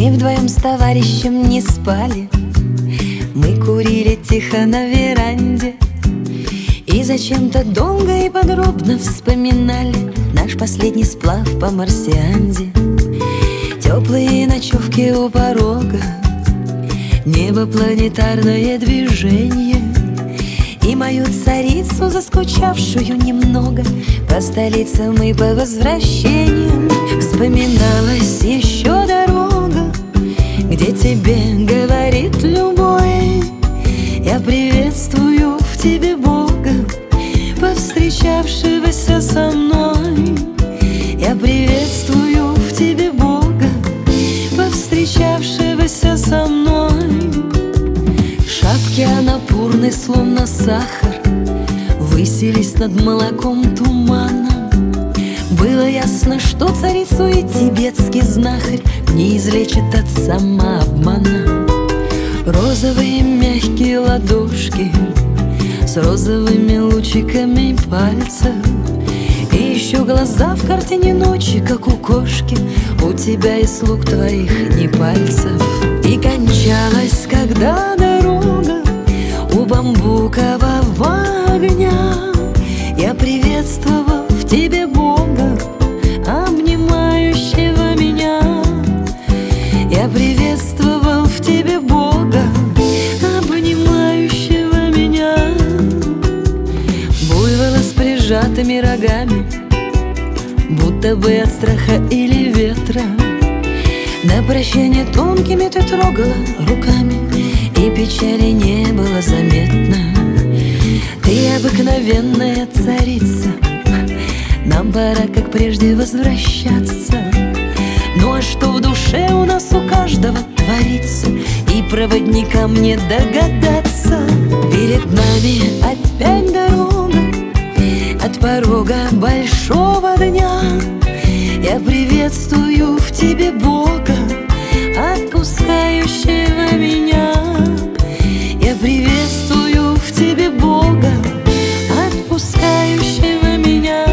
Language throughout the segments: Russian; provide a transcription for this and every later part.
Мы вдвоем с товарищем не спали, мы курили тихо на веранде и зачем-то долго и подробно вспоминали наш последний сплав по Марсианде. Теплые ночевки у порога, небо, планетарное движение и мою царицу, заскучавшую немного по столицам и по возвращениям. Вспоминалась еще дорога, где тебе говорит любой: я приветствую в тебе Бога, повстречавшегося со мной. Я приветствую в тебе Бога, повстречавшегося со мной. Шапки анапурны, словно сахар, высились над молоком тумана. Было ясно, что царицу и тибетский знахарь не излечит от самообмана. Розовые мягкие ладошки с розовыми лучиками пальцев, и еще глаза в картине ночи, как у кошки, у тебя и слуг твоих не пальцев. И кончалась, когда дорога у бамбукового огня, я приветствовал в тебе Бога, обнимающего меня. Я приветствовал в тебе Бога, обнимающего меня. Буйволы с прижатыми рогами, будто бы от страха или ветра, на прощание тонкими ты трогала руками, и печали не было заметно. Ты обыкновенная царица, нам пора, как прежде, возвращаться. Ну а что в душе у нас у каждого творится, и проводникам не догадаться. Перед нами опять дорога от порога большого дня. Я приветствую в тебе Бога, отпускающего меня. Я приветствую в тебе Бога, отпускающего меня.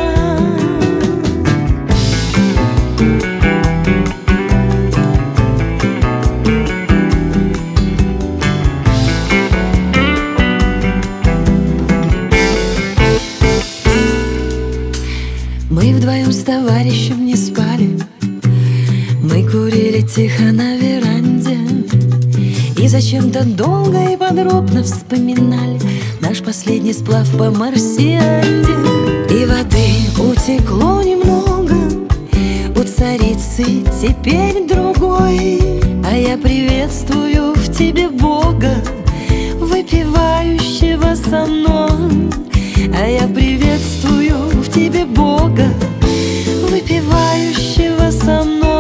Мы вдвоем с товарищем не спали, мы курили тихо на веранде и зачем-то долго и подробно вспоминали наш последний сплав по Марсианде. И воды утекло немного, у царицы теперь другой, а я приветствую в тебе Бога, выпивающего со мной. А я приветствую в тебе Бога, выпивающего со мной.